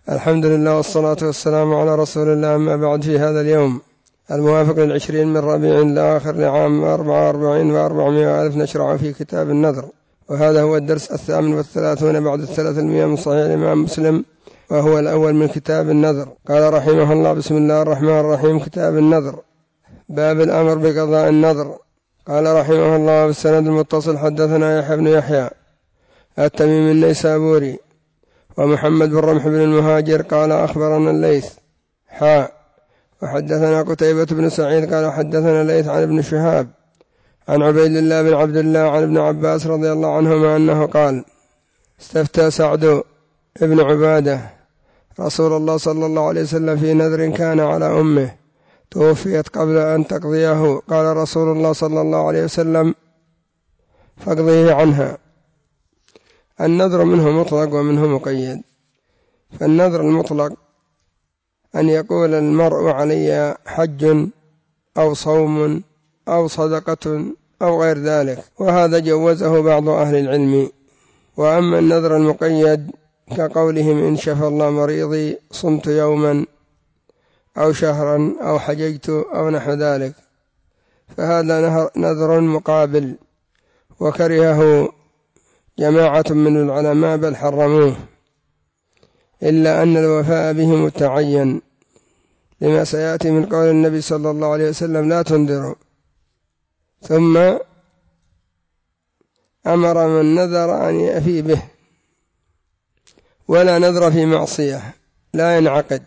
الحمد لله والصلاة والسلام على رسول الله. أما بعد، في هذا اليوم الموافق 20 من ربيع الآخر لعام 44 و400 نشرع في كتاب النذر، وهذا هو الدرس 38 بعد 300 من صحيح الإمام مسلم، وهو الأول من كتاب النذر. قال رحمه الله: بسم الله الرحمن الرحيم. كتاب النذر، باب الأمر بقضاء النذر. قال رحمه الله: بالسند المتصل حدثنا يحيى بن يحيى التميمي النيسابوري ومحمد بن رمح بن المهاجر قال أخبرنا الليث وحدثنا قتيبة بن سعيد قال حدثنا الليث عن ابن شهاب عن عبيد الله بن عبد الله عن ابن عباس رضي الله عنهما أنه قال: استفتى سعد ابن عبادة رسول الله صلى الله عليه وسلم في نذر كان على أمه توفيت قبل أن تقضيه، قال رسول الله صلى الله عليه وسلم: فاقضيه عنها. النذر منه مطلق ومنه مقيد. فالنذر المطلق أن يقول المرء: علي حج أو صوم أو صدقة أو غير ذلك، وهذا جوزه بعض أهل العلم. وأما النذر المقيد كقولهم: إن شفى الله مريضي صمت يوما أو شهرا أو حججت أو نحو ذلك، فهذا نذر مقابل، وكرهه جماعة من العلماء بل حرموه، إلا أن الوفاء به متعين لما سيأتي من قول النبي صلى الله عليه وسلم: لا تنذروا. ثم أمر من نذر أن يفي به، ولا نذر في معصية لا ينعقد،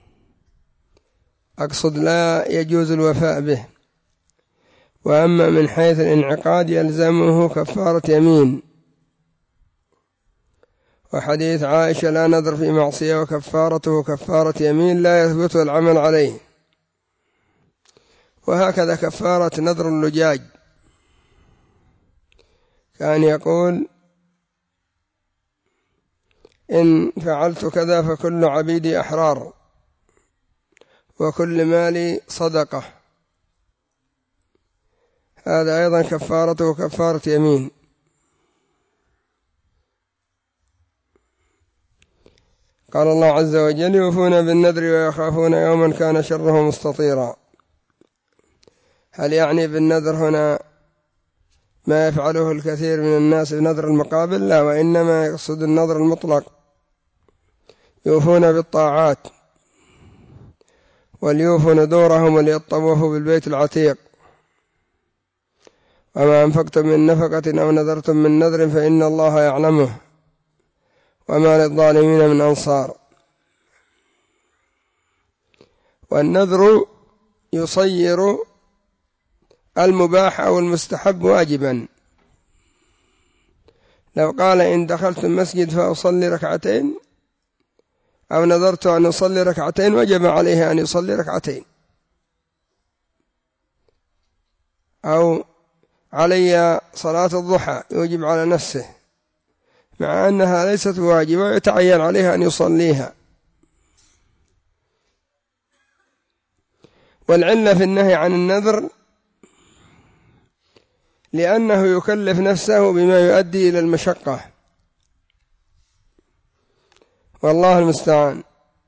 أقصد لا يجوز الوفاء به. وأما من حيث الانعقاد يلزمه كفارة يمين، وحديث عائشة: لا نذر في معصية وكفارته كفارة يمين لا يثبت العمل عليه. وهكذا كفارة نذر اللجاج، كان يقول: إن فعلت كذا فكل عبيدي أحرار وكل مالي صدقة، هذا أيضا كفارته كفارة يمين. قال الله عز وجل: يوفون بالنذر ويخافون يوما كان شره مستطيرا. هل يعني بالنذر هنا ما يفعله الكثير من الناس بنذر المقابل؟ لا، وإنما يقصد النذر المطلق. يوفون بالطاعات، وليوفوا نذورهم وليطوفوا بالبيت العتيق. وما أنفقتم من نفقة أو نذرتم من نذر فإن الله يعلمه وما للظالمين من أنصار. والنذر يصير المباح أو المستحب واجبا. لو قال: إن دخلت المسجد فأصلي ركعتين، أو نذرت أن أصلي ركعتين، وجب عليه أن يصلي ركعتين. أو علي صلاة الضحى، يوجب على نفسه مع أنها ليست واجبة ويتعين عليه أن يصليها. والعلة في النهي عن النذر لأنه يكلف نفسه بما يؤدي إلى المشقة، والله المستعان.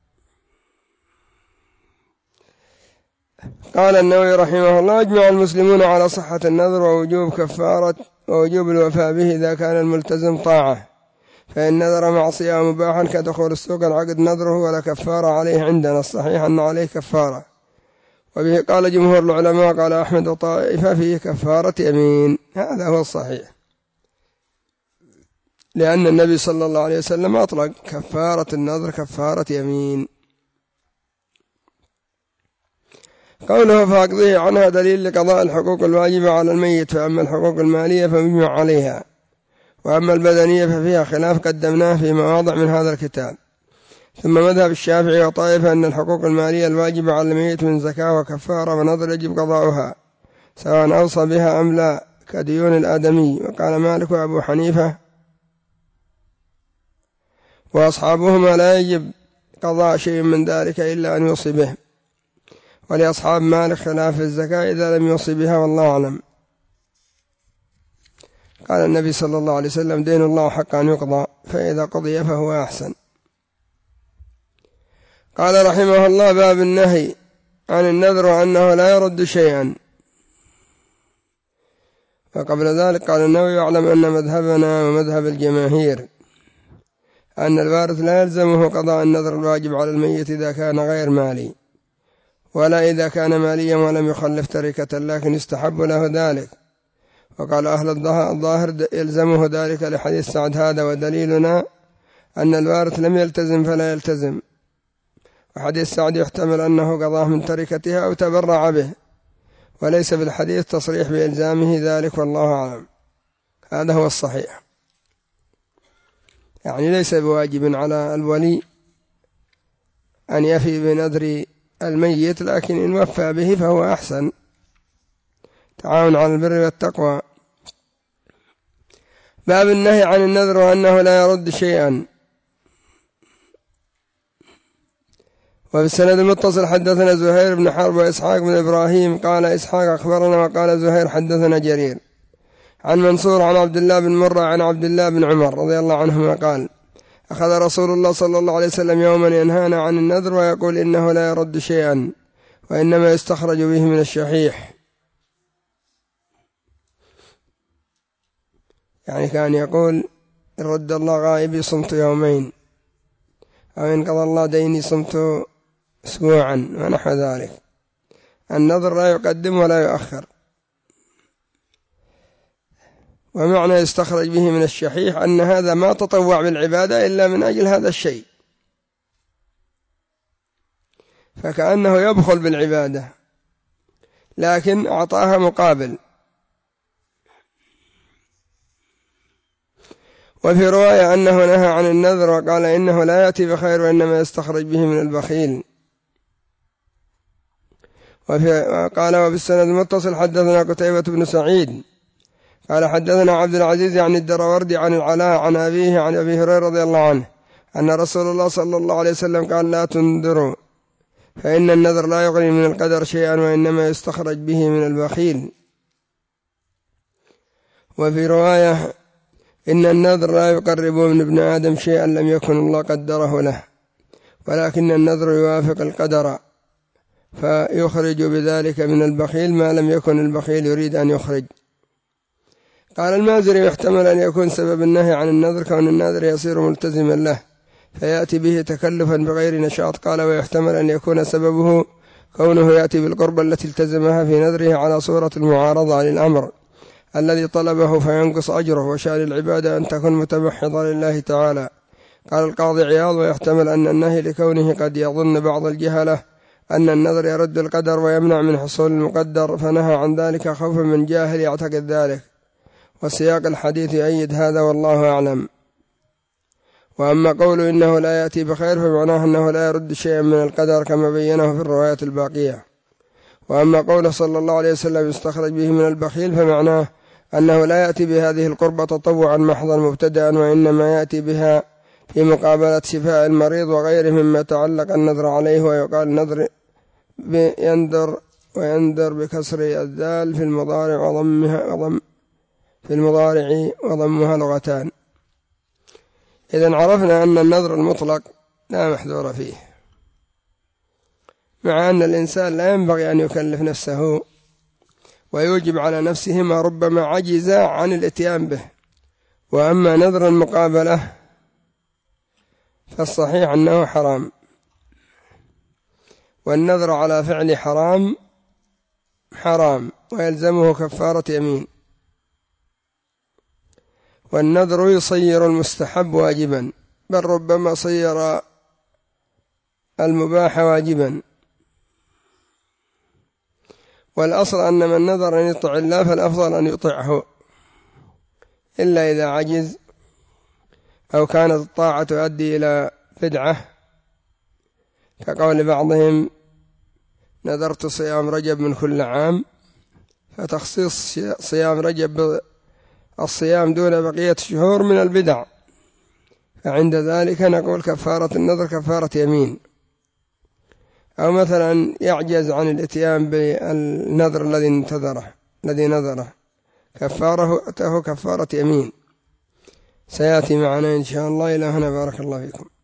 قال النووي رحمه الله: أجمع المسلمون على صحة النذر ووجوب الوفاء به إذا كان الملتزم طاعة، فإن نذر معصية مباحا كدخول السوق العقد نذره ولا كفارة عليه. عندنا الصحيح أن عليه كفارة، وبه قال جمهور العلماء. قال أحمد وطائفة فيه كفارة يمين، هذا هو الصحيح، لأن النبي صلى الله عليه وسلم أطلق كفارة النذر كفارة يمين. قوله: فاقضيه عنها دليل لقضاء الحقوق الواجبة على الميت. فأما الحقوق المالية فمجمع عليها، وأما البدنية ففيها خلاف قدمناه في مواضع من هذا الكتاب. ثم مذهب الشافعي وطائفة أن الحقوق المالية الواجبة على الميت من زكاة وكفارة ونذر يجب قضاؤها سواء أوصى بها أم لا، كديون الآدمي. وقال مالك وأبو حنيفة وأصحابهما: لا يجب قضاء شيء من ذلك إلا أن يوصي به. ولأصحاب مالك خلاف الزكاة إذا لم يوصي بها، والله أعلم. قال النبي صلى الله عليه وسلم: دين الله حق أن يقضى، فإذا قضي فهو أحسن. قال رحمه الله: باب النهي عن النذر وأنه لا يرد شيئا. وقبل ذلك قال النووي: يعلم أن مذهبنا ومذهب الجماهير أن الوارث لا يلزمه قضاء النذر الواجب على الميت إذا كان غير مالي، ولا إذا كان ماليا ولم يخلف تركة، لكن يستحب له ذلك. وقال أهل الظاهر يلزمه ذلك لحديث سعد هذا، ودليلنا أن الوارث لم يلتزم فلا يلتزم. وحديث سعد يحتمل أنه قضاه من تركتها أو تبرع به، وليس في الحديث تصريح بإلزامه ذلك، والله أعلم. هذا هو الصحيح، يعني ليس بواجب على الولي أن يفي بنذر الميت، لكن إن وفى به فهو أحسن. تعاون على البر والتقوى. باب النهي عن النذر وأنه لا يرد شيئا. وبالسند المتصل حدثنا زهير بن حرب وإسحاق بن إبراهيم قال إسحاق أخبرنا، وقال زهير حدثنا جرير عن منصور عن عبد الله بن مرة عن عبد الله بن عمر رضي الله عنهما قال: أخذ رسول الله صلى الله عليه وسلم يوما ينهانا عن النذر ويقول إنه لا يرد شيئا وإنما يستخرج به من الشحيح. يعني كان يقول: إن رد الله غائبي صمت يومين، أو إن قضى الله ديني صمت أسبوعا، ونحو ذلك. النذر لا يقدم ولا يؤخر. ومعنى يستخرج به من الشحيح أن هذا ما تطوع بالعبادة إلا من أجل هذا الشيء، فكأنه يبخل بالعبادة لكن أعطاها مقابل. وفي رواية أنه نهى عن النذر وقال إنه لا يأتي بخير وإنما يستخرج به من البخيل. وقال: وبالسند المتصل حدثنا قتيبة بن سعيد قال حدثنا عبد العزيز يعني الدروردي عن العلاء عن أبيه عن أبي هريرة رضي الله عنه أن رسول الله صلى الله عليه وسلم قال: لا تنذروا فإن النذر لا يغني من القدر شيئا وإنما يستخرج به من البخيل. وفي رواية: إن النذر لا يقرب من ابن آدم شيئا لم يكن الله قدره له، ولكن النذر يوافق القدر فيخرج بذلك من البخيل ما لم يكن البخيل يريد أن يخرج. قال المازري: يحتمل أن يكون سبب النهي عن النذر كون الناذر يصير ملتزما له فيأتي به تكلفا بغير نشاط. قال: ويحتمل أن يكون سببه كونه يأتي بالقربة التي التزمها في نذره على صورة المعارضة للأمر الذي طلبه فينقص أجره، وشأن العبادة أن تكون متمحضة لله تعالى. قال القاضي عياض: ويحتمل أن النهي لكونه قد يظن بعض الجهلة أن النذر يرد القدر ويمنع من حصول المقدر، فنهى عن ذلك خوفا من جاهل يعتقد ذلك، وسياق الحديث يؤيد هذا، والله أعلم. وأما قوله إنه لا يأتي بخير فمعناه أنه لا يرد شيئا من القدر كما بينه في الروايات الباقية. وأما قوله صلى الله عليه وسلم يستخرج به من البخيل فمعناه أنه لا يأتي بهذه القربة تطوعا محضا مبتدأ، وإنما يأتي بها في مقابلة شفاء المريض وغيره مما تعلق النذر عليه. ويقال نذر ينذر بكسر الذال في المضارع وضمها لغتان. إذن عرفنا أن النذر المطلق لا محذور فيه، مع أن الإنسان لا ينبغي أن يكلف نفسه ويوجب على نفسه ما ربما عجز عن الاتيان به. وأما نذر المقابلة فالصحيح أنه حرام، والنذر على فعل حرام ويلزمه كفارة يمين. والنذر يصير المستحب واجبا، بل ربما صير المباح واجبا. والأصل أن من نذر أن يطع الله فالأفضل أن يطعه، إلا إذا عجز أو كانت الطاعة تؤدي إلى بدعة، كقول بعضهم: نذرت صيام رجب من كل عام، فتخصيص صيام رجب الصيام دون بقية الشهور من البدع. فعند ذلك نقول كفارة النذر كفارة يمين. أو مثلا يعجز عن الاتيان بالنذر الذي نذره كفارته كفارة يمين. سيأتي معنا إن شاء الله. إلى هنا، بارك الله فيكم.